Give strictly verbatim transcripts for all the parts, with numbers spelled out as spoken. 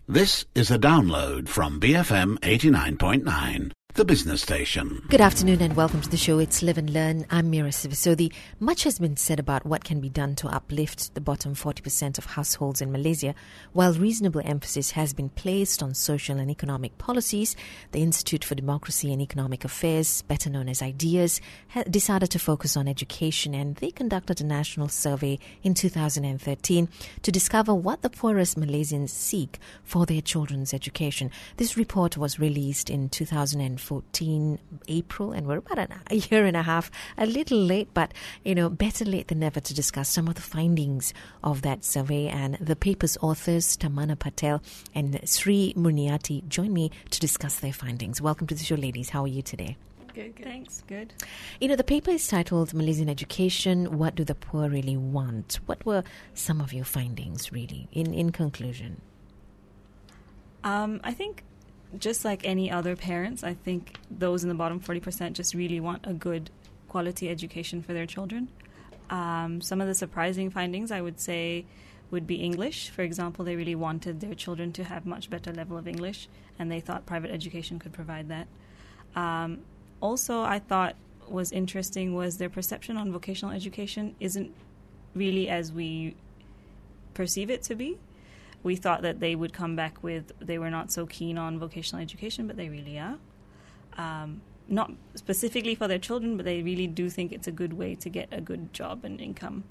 This is a download from B F M eighty-nine point nine, the business station. Good afternoon and welcome to the show. It's Live and Learn. I'm Mira Sivisodi. Much has been said about what can be done to uplift the bottom forty percent of households in Malaysia. While reasonable emphasis has been placed on social and economic policies, the Institute for Democracy and Economic Affairs, better known as IDEAS, decided to focus on education, and they conducted a national survey in two thousand thirteen to discover what the poorest Malaysians seek for their children's education. This report was released in two thousand fourteen April, and we're about a year and a half, a little late, but you know, better late than never to discuss some of the findings of that survey. And the paper's authors, Tamana Patel and Sri Murniati, join me to discuss their findings. Welcome to the show, ladies. How are you today? Good, good. Thanks. Good. You know, the paper is titled Malaysian Education, What Do the Poor Really Want? What were some of your findings, really, in, in conclusion? Um, I think just like any other parents, I think those in the bottom forty percent just really want a good quality education for their children. Um, some of the surprising findings, I would say, would be English. For example, they really wanted their children to have much better level of English, and they thought private education could provide that. Um, also, I thought was interesting was their perception on vocational education isn't really as we perceive it to be. We thought that they would come back with they were not so keen on vocational education, but they really are. Um, not specifically for their children, but they really do think it's a good way to get a good job and income.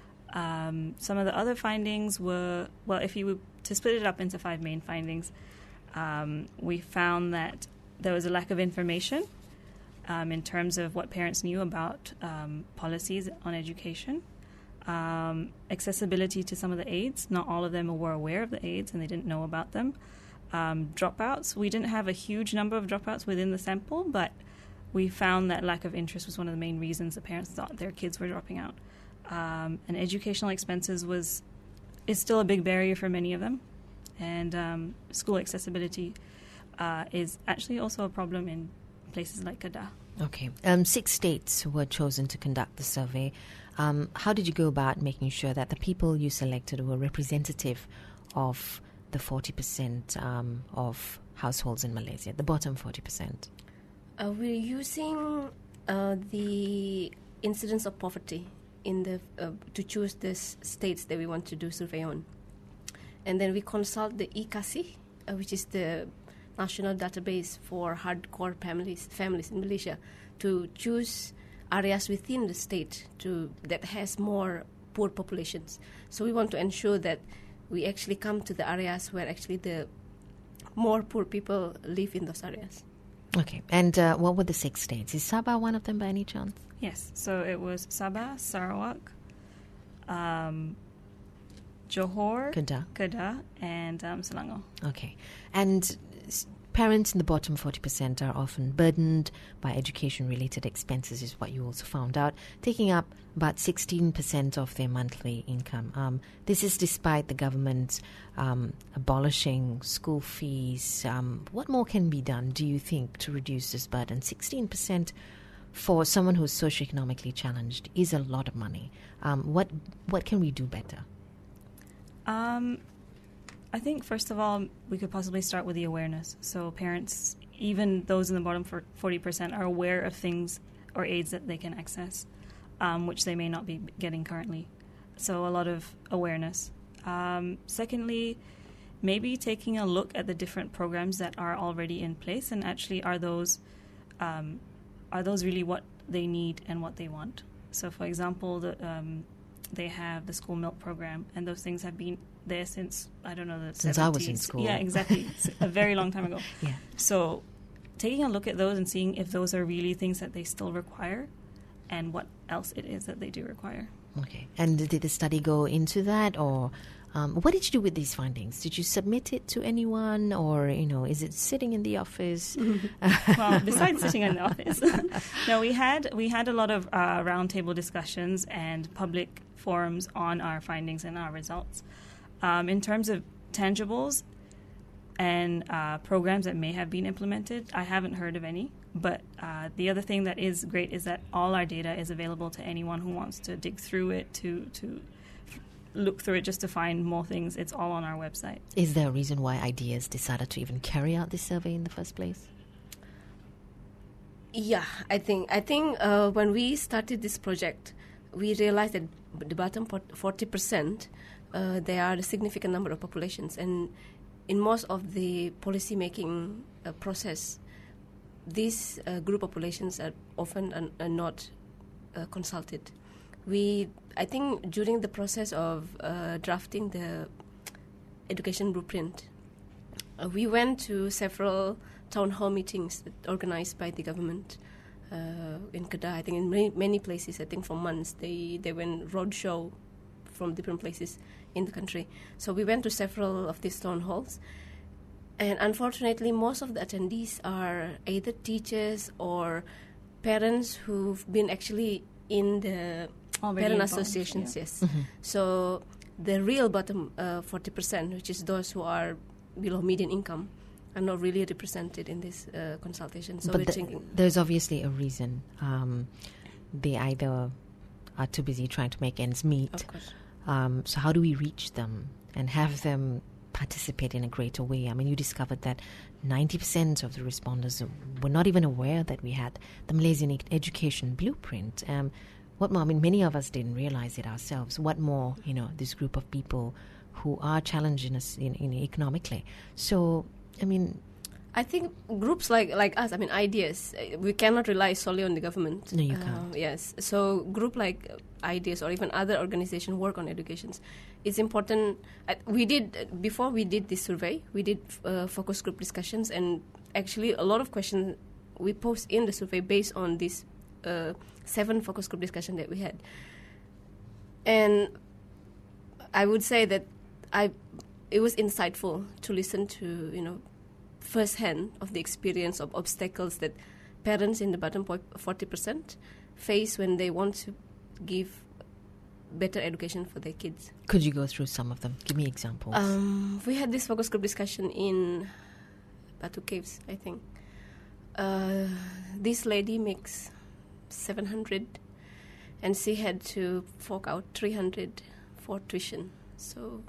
Um, some of the other findings were, well, if you were to split it up into five main findings, um, we found that there was a lack of information um, in terms of what parents knew about um, policies on education. Um, accessibility to some of the aids. Not all of them were aware of the aids and they didn't know about them. Um, dropouts. We didn't have a huge number of dropouts within the sample, but we found that lack of interest was one of the main reasons the parents thought their kids were dropping out. Um, and educational expenses was is still a big barrier for many of them. And um, school accessibility uh, is actually also a problem in places like Kedah. Okay. Um, six states were chosen to conduct the survey. Um, how did you go about making sure that the people you selected were representative of the forty percent um, of households in Malaysia, the bottom forty percent? Uh, we're using uh, the incidence of poverty in the uh, to choose the s- states that we want to do survey on. And then we consult the I K A S I, uh, which is the national database for hardcore families families in Malaysia, to choose areas within the state to that has more poor populations. So we want to ensure that we actually come to the areas where actually the more poor people live in those areas. Okay. And uh, what were the six states? Is Sabah one of them by any chance? Yes. So it was Sabah, Sarawak, um, Johor, Kedah. Kedah, and um, Selangor. Okay. And s- parents in the bottom forty percent are often burdened by education-related expenses, is what you also found out, taking up about sixteen percent of their monthly income. Um, this is despite the government um, abolishing school fees. Um, what more can be done, do you think, to reduce this burden? sixteen percent for someone who's socioeconomically challenged is a lot of money. Um, what what can we do better? Um, I think, first of all, we could possibly start with the awareness. So parents, even those in the bottom forty percent, are aware of things or aids that they can access, um, which they may not be getting currently. So a lot of awareness. Um, secondly, maybe taking a look at the different programs that are already in place, and actually are those um, are those really what they need and what they want. So, for example, the um, they have the school milk program, and those things have been there since, I don't know, the Since seventies. I was in school. Yeah, exactly. It's a very long time ago. Yeah. So taking a look at those and seeing if those are really things that they still require and what else it is that they do require. Okay. And did the study go into that, or um, what did you do with these findings? Did you submit it to anyone, or, you know, is it sitting in the office? Well, besides sitting in the office, no, we had we had a lot of uh, roundtable discussions and public forums on our findings and our results. Um, in terms of tangibles and uh, programs that may have been implemented, I haven't heard of any. But uh, the other thing that is great is that all our data is available to anyone who wants to dig through it to to look through it just to find more things. It's all on our website. Is there a reason why Ideas decided to even carry out this survey in the first place? Yeah, I think I think uh, when we started this project, we realized that the bottom forty percent, uh, there are a significant number of populations, and in most of the policy making uh, process, these uh, group populations are often are, are not uh, consulted. We, I think, during the process of uh, drafting the education blueprint, uh, we went to several town hall meetings organized by the government uh, in Kedah. I think in many, many places, I think for months, they, they went roadshow from different places in the country. So we went to several of these town halls. And unfortunately, most of the attendees are either teachers or parents who've been actually in the Already parent involved, associations, yeah. yes. Mm-hmm. So the real bottom uh, forty percent, which is those who are below median income, are not really represented in this uh, consultation. So but we're the, thinking there's obviously a reason. Um, they either are too busy trying to make ends meet. Of course. Um, so how do we reach them and have them participate in a greater way? I mean, you discovered that ninety percent of the responders were not even aware that we had the Malaysian e- education blueprint. Um, what more? I mean, many of us didn't realize it ourselves. What more, you know, this group of people who are challenging us in, in economically. So, I mean, I think groups like, like us, I mean, Ideas, uh, we cannot rely solely on the government. No, you Uh, can't. Yes. So group like uh, Ideas or even other organizations work on educations. It's important. Uh, we did, uh, before we did this survey, we did uh, focus group discussions, and actually a lot of questions we posed in the survey based on these uh, seven focus group discussion that we had. And I would say that I, it was insightful to listen to, you know, firsthand of the experience of obstacles that parents in the bottom forty percent face when they want to give better education for their kids. could you go through some of them? Give me examples. Um, we had this focus group discussion in Batu Caves, I think. Uh, this lady makes seven hundred, and she had to fork out three hundred for tuition. So,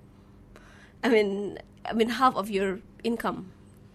I mean, I mean, half of your income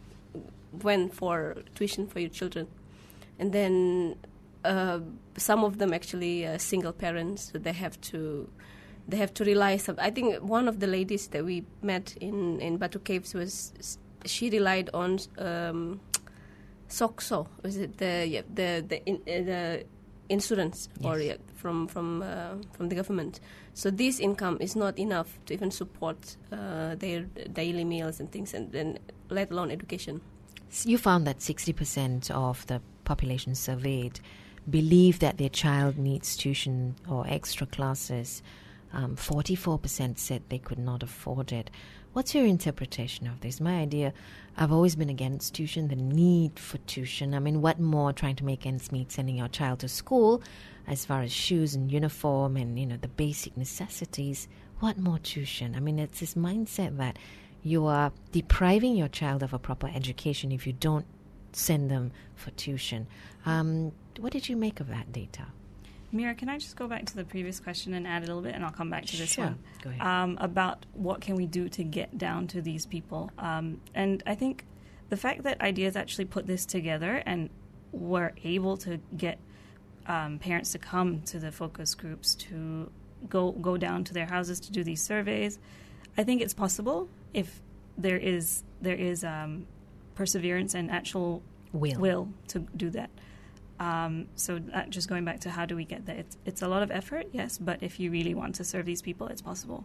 went for tuition for your children, and then uh, some of them actually uh, single parents, so they have to they have to rely. Some, I think one of the ladies that we met in in Batu Caves was she relied on um, SOCSO. Was it the yeah, the the in, uh, the insurance Yes. or yeah, from from uh, from the government? So this income is not enough to even support uh, their daily meals and things, and then let alone education. You found that sixty percent of the population surveyed believe that their child needs tuition or extra classes. Um, forty-four percent said they could not afford it. What's your interpretation of this? My idea, I've always been against tuition, the need for tuition. I mean, what more trying to make ends meet, sending your child to school as far as shoes and uniform and, you know, the basic necessities. What more tuition? I mean, it's this mindset that you are depriving your child of a proper education if you don't send them for tuition. Um, what did you make of that data? Mira, can I just go back to the previous question and add a little bit, and I'll come back to this Sure. one. Go ahead. Um, about what can we do to get down to these people. Um, and I think the fact that Ideas actually put this together and were able to get um, parents to come to the focus groups, to go go down to their houses to do these surveys, I think it's possible if there is there is um, perseverance and actual Will. will to do that. Um, so that, just going back to how do we get there, it's, it's a lot of effort, yes, but if you really want to serve these people, it's possible.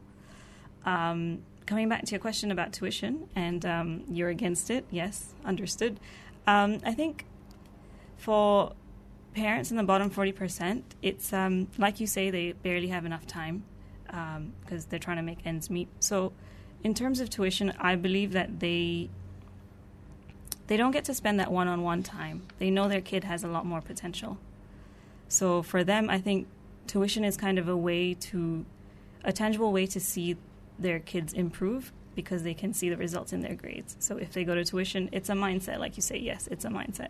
Um, coming back to your question about tuition, and um, you're against it, yes, understood. Um, I think for parents in the bottom forty percent, it's um, like you say, they barely have enough time because um, they're trying to make ends meet. So in terms of tuition, I believe that they... They don't get to spend that one-on-one time. They know their kid has a lot more potential. So for them, I think tuition is kind of a way to, a tangible way to see their kids improve because they can see the results in their grades. So if they go to tuition, it's a mindset. Like you say, yes, it's a mindset.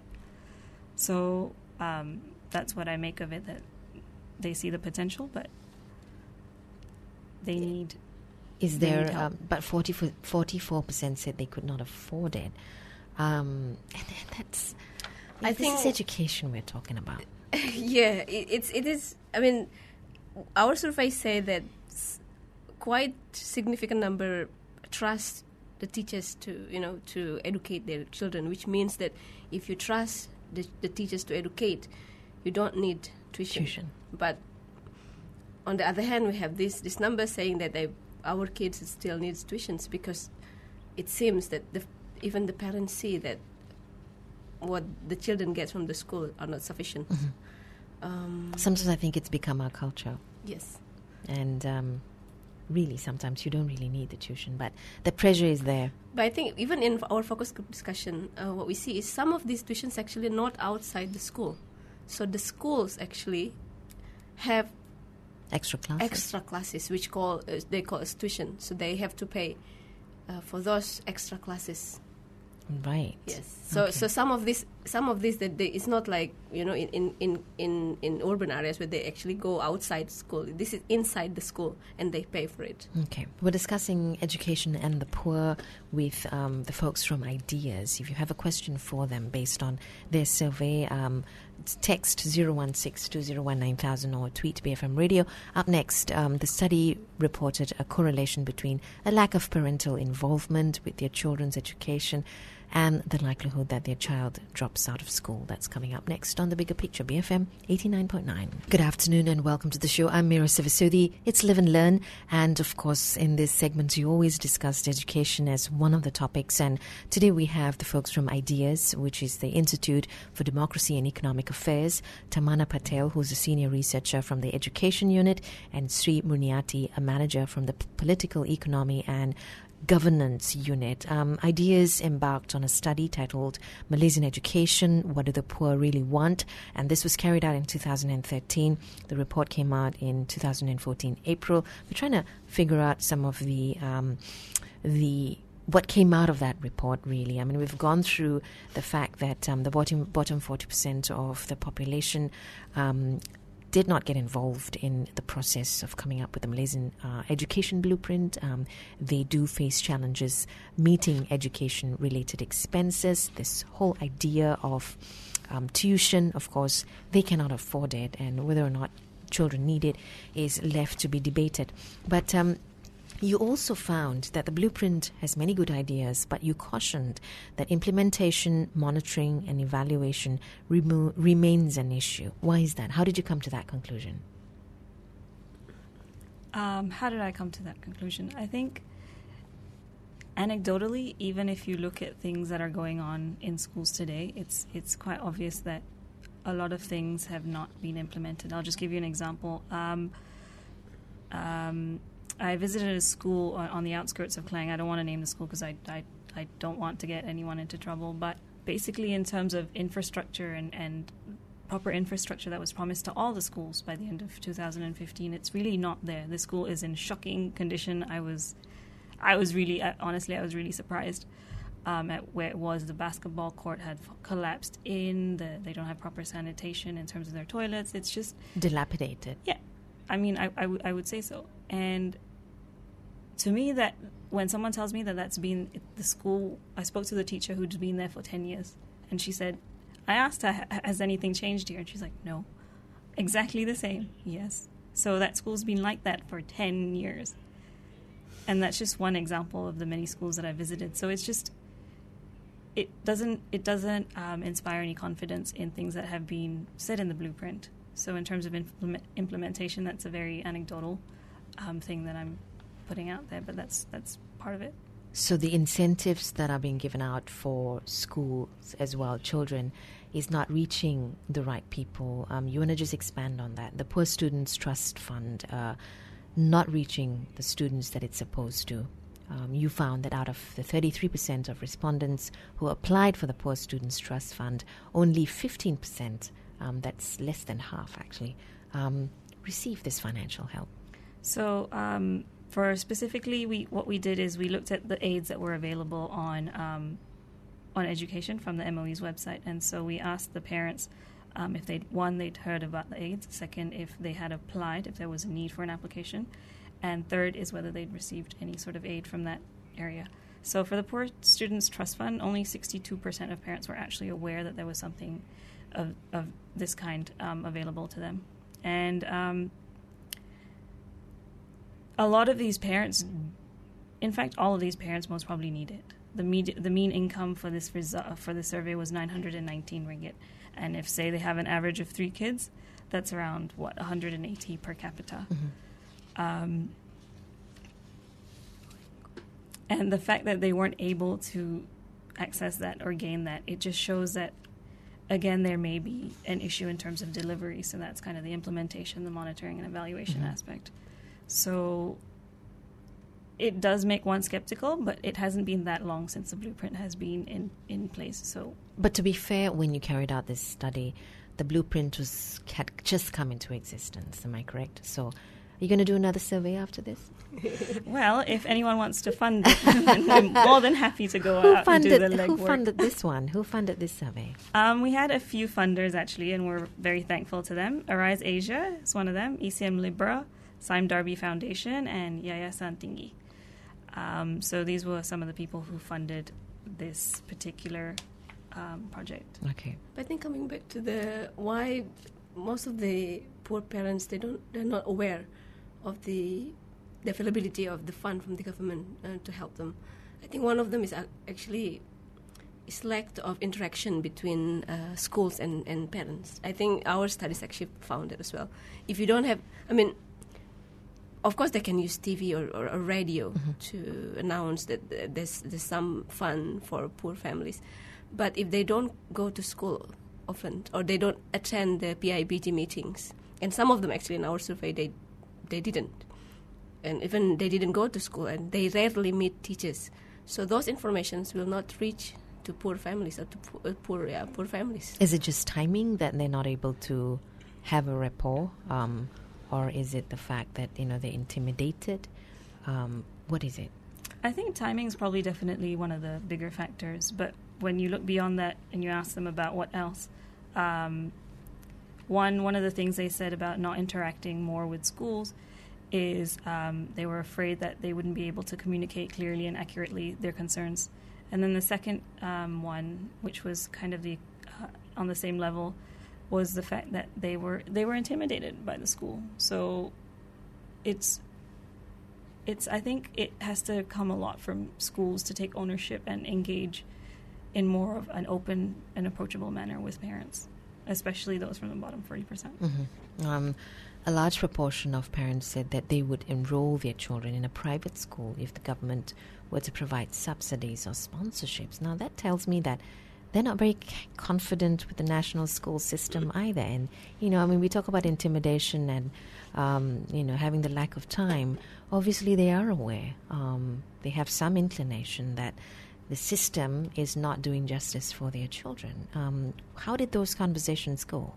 So um, that's what I make of it, that they see the potential, but they need. Is they there? need help. Um, but forty-four percent said they could not afford it. Um, and that's. I this think is education we're talking about. Yeah, it, it's it is. I mean, our surveys say that s- quite significant number trust the teachers to you know to educate their children, which means that if you trust the, the teachers to educate, you don't need tuition. Tuition. But on the other hand, we have this this number saying that they, our kids still needs tuitions because it seems that the, even the parents see that what the children get from the school are not sufficient. Mm-hmm. Um, Sometimes I think it's become our culture. yes. And um, really, sometimes you don't really need the tuition, but the pressure is there. But I think even in our focus group discussion, uh, what we see is some of these tuitions actually not outside the school. So the schools actually have Extra classes. extra classes, which call uh, they call as tuition. So they have to pay uh, for those extra classes. Right. Yes. So Okay. so some of this some of this that they, it's not like you know in, in, in, in, in urban areas where they actually go outside school. This is inside the school and they pay for it. Okay. We're discussing education and the poor with um, the folks from Ideas. If you have a question for them based on their survey, um, text zero one six two zero one nine thousand or tweet B F M Radio. Up next, um, the study reported a correlation between a lack of parental involvement with their children's education and the likelihood that their child drops out of school. That's coming up next on The Bigger Picture, B F M eighty-nine point nine. Good afternoon and welcome to the show. I'm Mira Sivasudi. It's Live and Learn. And of course, in this segment, you always discussed education as one of the topics. And today we have the folks from Ideas, which is the Institute for Democracy and Economic Affairs, Tamana Patel, who's a senior researcher from the Education Unit, and Sri Murniati, a manager from the P- Political Economy and Governance Unit. Um, Ideas embarked on a study titled Malaysian Education, What Do the Poor Really Want? And this was carried out in two thousand thirteen. The report came out in two thousand fourteen, April. We're trying to figure out some of the um, the what came out of that report, really. I mean, we've gone through the fact that um, the bottom, bottom forty percent of the population um, did not get involved in the process of coming up with the Malaysian uh, education blueprint. Um, they do face challenges meeting education-related expenses. This whole idea of um, tuition, of course, they cannot afford it, and whether or not children need it is left to be debated. But um, you also found that the blueprint has many good ideas, but you cautioned that implementation, monitoring, and evaluation remo- remains an issue. Why is that? How did you come to that conclusion? Um, how did I come to that conclusion? I think anecdotally, even if you look at things that are going on in schools today, it's it's quite obvious that a lot of things have not been implemented. I'll just give you an example. Um, um, I visited a school on, on the outskirts of Klang. I don't want to name the school because I, I, I don't want to get anyone into trouble. But basically in terms of infrastructure and, and proper infrastructure that was promised to all the schools by the end of two thousand fifteen, it's really not there. The school is in shocking condition. I was, I was really, I, honestly, I was really surprised um, at where it was. The basketball court had f- collapsed in. The, they don't have proper sanitation in terms of their toilets. It's just... Dilapidated. Yeah. I mean, I, I, w- I would say so. And to me, that when someone tells me that that's been the school, I spoke to the teacher who'd been there for ten years, and she said, I asked her, has anything changed here? And she's like, no. Exactly the same. Yes. So that school's been like that for ten years. And that's just one example of the many schools that I visited. So it's just, it doesn't, it doesn't um, inspire any confidence in things that have been said in the blueprint. So in terms of implement, implementation, that's a very anecdotal um, thing that I'm putting out there, but that's that's part of it. So the incentives that are being given out for schools as well, children, is not reaching the right people. Um, you want to just expand on that? The Poor Students Trust Fund uh, not reaching the students that it's supposed to. Um, you found that out of the thirty-three percent of respondents who applied for the Poor Students Trust Fund, only fifteen percent, um, that's less than half actually, um, received this financial help. So um, for specifically, we what we did is we looked at the aids that were available on um, on education from the M O E's website, and so we asked the parents um, if they'd one they'd heard about the aids, second if they had applied, if there was a need for an application, and third is whether they'd received any sort of aid from that area. So for the Poor Students Trust Fund, only sixty-two percent of parents were actually aware that there was something of, of this kind um, available to them. And um, a lot of these parents, in fact, all of these parents most probably need it. The, med- the mean income for this resu- for the survey was nine hundred nineteen ringgit. And if, say, they have an average of three kids, that's around, what, one hundred eighty per capita. Mm-hmm. Um, and the fact that they weren't able to access that or gain that, it just shows that, again, there may be an issue in terms of delivery. So that's kind of the implementation, the monitoring and evaluation mm-hmm. aspect. So it does make one skeptical, but it hasn't been that long since the blueprint has been in, in place. So, but to be fair, when you carried out this study, the blueprint was had just come into existence. Am I correct? So, are you going to do another survey after this? Well, if anyone wants to fund it, I'm more than happy to go who out funded, and do the legwork. Who funded this one? Who funded this survey? Um, we had a few funders, actually, and we're very thankful to them. Arise Asia is one of them, E C M Libra, Sime Darby Foundation, and Yayasan Tinggi. Um, so these were some of the people who funded this particular um, project. Okay. I think coming back to the why most of the poor parents, they don't, they're not aware of the, the availability of the fund from the government uh, to help them. I think one of them is actually is lack of interaction between uh, schools and, and parents. I think our studies actually found it as well. If you don't have, I mean, of course, they can use T V or, or, or radio mm-hmm. to announce that there's, there's some fund for poor families. But if they don't go to school often, or they don't attend the P I B T meetings, and some of them actually in our survey, they they didn't. And even they didn't go to school, and they rarely meet teachers. So those informations will not reach to poor families or to poor, uh, poor, yeah, poor families. Is it just timing that they're not able to have a rapport? Um Or is it the fact that, you know, they're intimidated? Um, what is it? I think timing is probably definitely one of the bigger factors. But when you look beyond that and you ask them about what else, um, one one of the things they said about not interacting more with schools is um, they were afraid that they wouldn't be able to communicate clearly and accurately their concerns. And then the second um, one, which was kind of the uh, on the same level, was the fact that they were they were intimidated by the school. So it's it's I think it has to come a lot from schools to take ownership and engage in more of an open and approachable manner with parents, especially those from the bottom forty percent. Mm-hmm. Um, a large proportion of parents said that they would enroll their children in a private school if the government were to provide subsidies or sponsorships. Now that tells me that they're not very c- confident with the national school system either. And, you know, I mean, we talk about intimidation and, um, you know, having the lack of time. Obviously, they are aware. Um, they have some inclination that the system is not doing justice for their children. Um, how did those conversations go?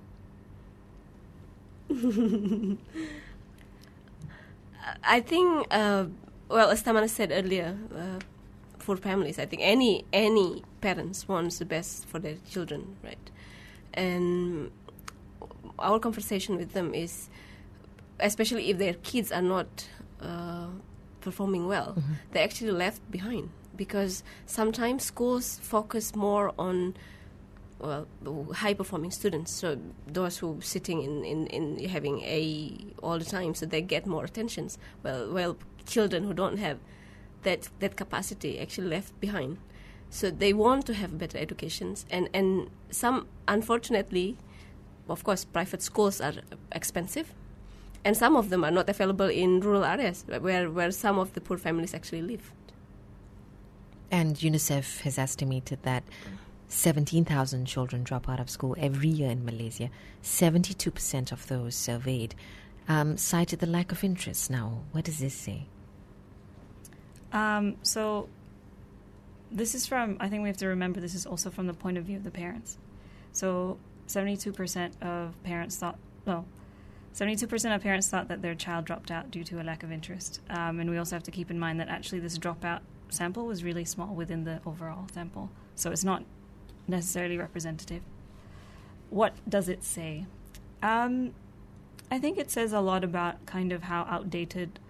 I think, uh, well, as Tamana said earlier, uh, for families, I think any any parents wants the best for their children, right? And our conversation with them is, especially if their kids are not uh, performing well, mm-hmm. they're actually left behind, because sometimes schools focus more on, well, high-performing students, so those who sitting in, in, in having A all the time, so they get more attentions. Well, well, children who don't have that that capacity actually left behind. So they want to have better educations, and, and some, unfortunately, of course, private schools are expensive, and some of them are not available in rural areas where, where some of the poor families actually live. And UNICEF has estimated that seventeen thousand children drop out of school every year in Malaysia. seventy-two percent of those surveyed um, cited the lack of interest. Now, what does this say? Um, so this is from, I think we have to remember this is also from the point of view of the parents. So seventy-two percent of parents thought, well, seventy-two percent of parents thought that their child dropped out due to a lack of interest. Um, and we also have to keep in mind that actually this dropout sample was really small within the overall sample. So it's not necessarily representative. What does it say? Um, I think it says a lot about kind of how outdated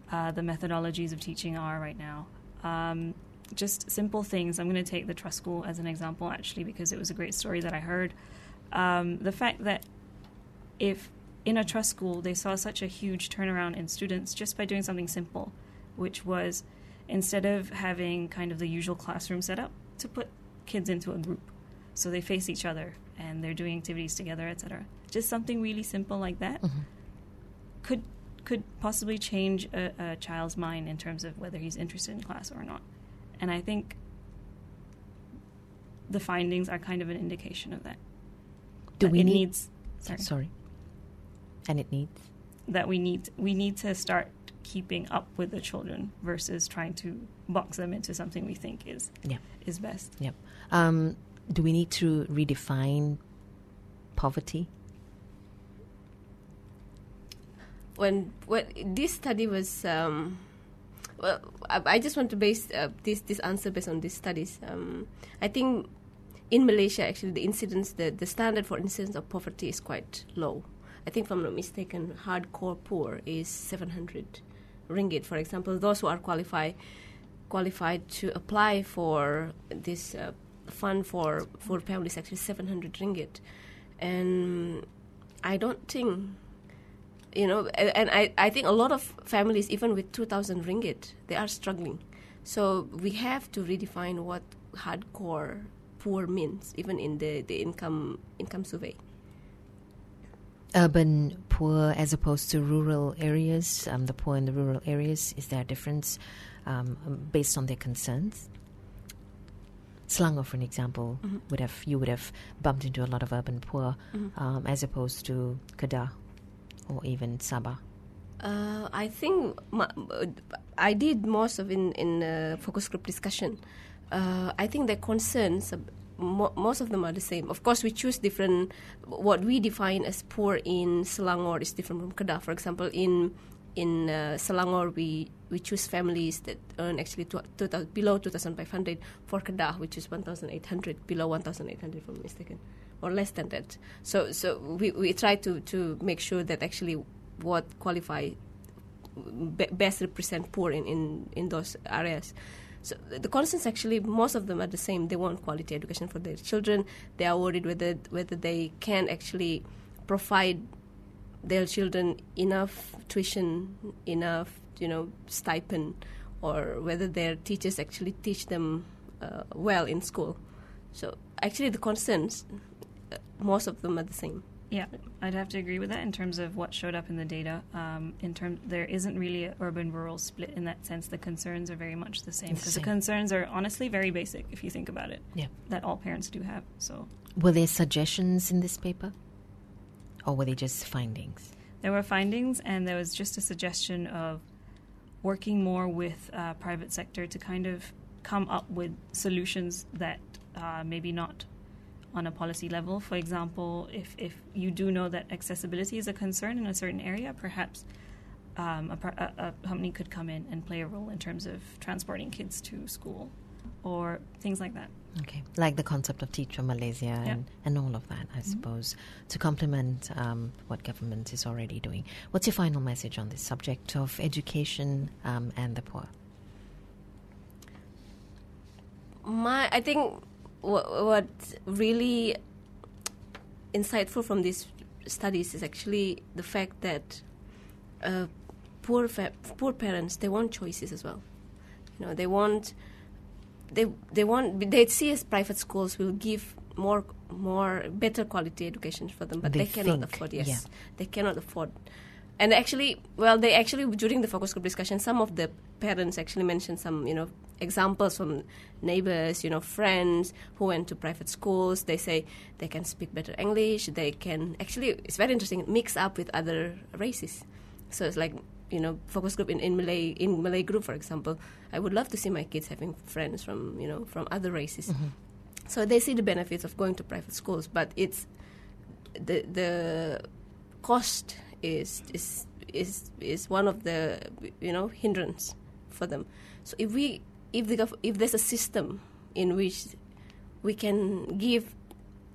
uh, the methodologies of teaching are right now. Um, just simple things. I'm going to take the trust school as an example, actually, because it was a great story that I heard. Um, the fact that if in a trust school they saw such a huge turnaround in students just by doing something simple, which was instead of having kind of the usual classroom setup, to put kids into a group. So they face each other and they're doing activities together, et cetera. Just something really simple like that mm-hmm. could could possibly change a, a child's mind in terms of whether he's interested in class or not. And I think the findings are kind of an indication of that. Do that we it need, needs sorry. sorry. And it needs? That we need we need to start keeping up with the children versus trying to box them into something we think is yeah. is best. Yep. Um, do we need to redefine poverty? When, when this study was, um, well, I, I just want to base uh, this this answer based on these studies. Um, I think in Malaysia, actually, the incidence, the, the standard for incidence of poverty is quite low. I think, if I'm not mistaken, hardcore poor is seven hundred ringgit. For example, those who are qualified qualified to apply for this uh, fund for for families, actually seven hundred ringgit, and I don't think. You know, and I, I think a lot of families, even with two thousand ringgit, they are struggling. So we have to redefine what hardcore poor means, even in the, the income income survey. Urban poor as opposed to rural areas, um, the poor in the rural areas, is there a difference um, based on their concerns? Selangor, for an example, mm-hmm. would have you would have bumped into a lot of urban poor mm-hmm. um, as opposed to Kedah. Or even Sabah? Uh, I think my, I did most of in in uh, focus group discussion. Uh, I think the concerns, uh, mo- most of them are the same. Of course, we choose different. What we define as poor in Selangor is different from Kedah. For example, in in uh, Selangor, we we choose families that earn actually two, two, below two thousand five hundred. For Kedah, which is one thousand eight hundred, below one thousand eight hundred, if I'm mistaken. Or less than that. So so we, we try to, to make sure that actually what qualify be, best represent poor in, in, in those areas. So the concerns actually, most of them are the same. They want quality education for their children. They are worried whether whether they can actually provide their children enough tuition, enough you know stipend, or whether their teachers actually teach them uh, well in school. So actually the concerns, most of them are the same. Yeah, I'd have to agree with that in terms of what showed up in the data. Um, in term, there isn't really an urban-rural split in that sense. The concerns are very much the same because the concerns are honestly very basic if you think about it. Yeah, that all parents do have. So, were there suggestions in this paper, or were they just findings? There were findings, and there was just a suggestion of working more with uh, private sector to kind of come up with solutions that uh, maybe not on a policy level. For example, if, if you do know that accessibility is a concern in a certain area, perhaps um, a, a, a company could come in and play a role in terms of transporting kids to school or things like that. Okay, like the concept of Teach for Malaysia yeah. and, and all of that, I mm-hmm. suppose, to complement um, what government is already doing. What's your final message on this subject of education um, and the poor? My, I think what, what really insightful from these studies is actually the fact that uh, poor fa- poor parents, they want choices as well. You know, they want they they want they see as private schools will give more more better quality education for them, but they, they cannot think, afford. Yes, yeah. they cannot afford. And actually, well, they actually during the focus group discussion, some of the parents actually mentioned some, you know, examples from neighbors, you know, friends who went to private schools. They say they can speak better English. They can actually, it's very interesting, mix up with other races. So it's like, you know, focus group in, in Malay in Malay group, for example. I would love to see my kids having friends from, you know, from other races. Mm-hmm. So they see the benefits of going to private schools, but it's the the cost is is is is one of the, you know, hindrance for them. So if we if the if there's a system in which we can give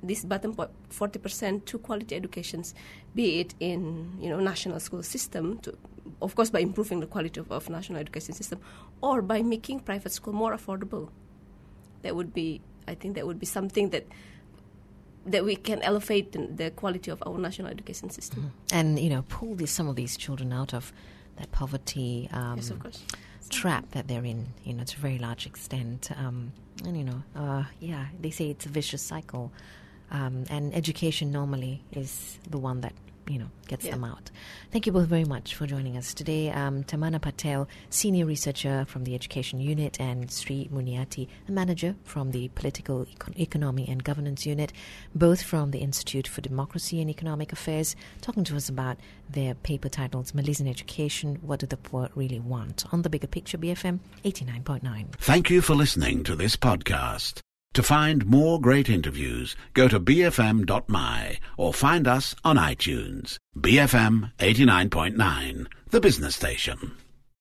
this bottom forty percent to quality educations, be it in, you know, national school system, to, of course by improving the quality of, of national education system, or by making private school more affordable. That would be, I think that would be something that that we can elevate the, the quality of our national education system. Mm-hmm. And, you know, pull these, some of these children out of that poverty um, yes, of course. trap that they're in, you know, to a very large extent. Um, and, you know, uh, yeah, they say it's a vicious cycle. Um, and education normally is the one that, you know, gets yeah. them out. Thank you both very much for joining us today. Um, Tamanna Patel, Senior Researcher from the Education Unit, and Sri Muniati, a Manager from the Political Econ- Economy and Governance Unit, both from the Institute for Democracy and Economic Affairs, talking to us about their paper titled Malaysian Education, What Do the Poor Really Want? On The Bigger Picture, B F M eighty-nine point nine. Thank you for listening to this podcast. To find more great interviews, go to b f m dot m y or find us on iTunes. B F M eighty-nine point nine, the business station.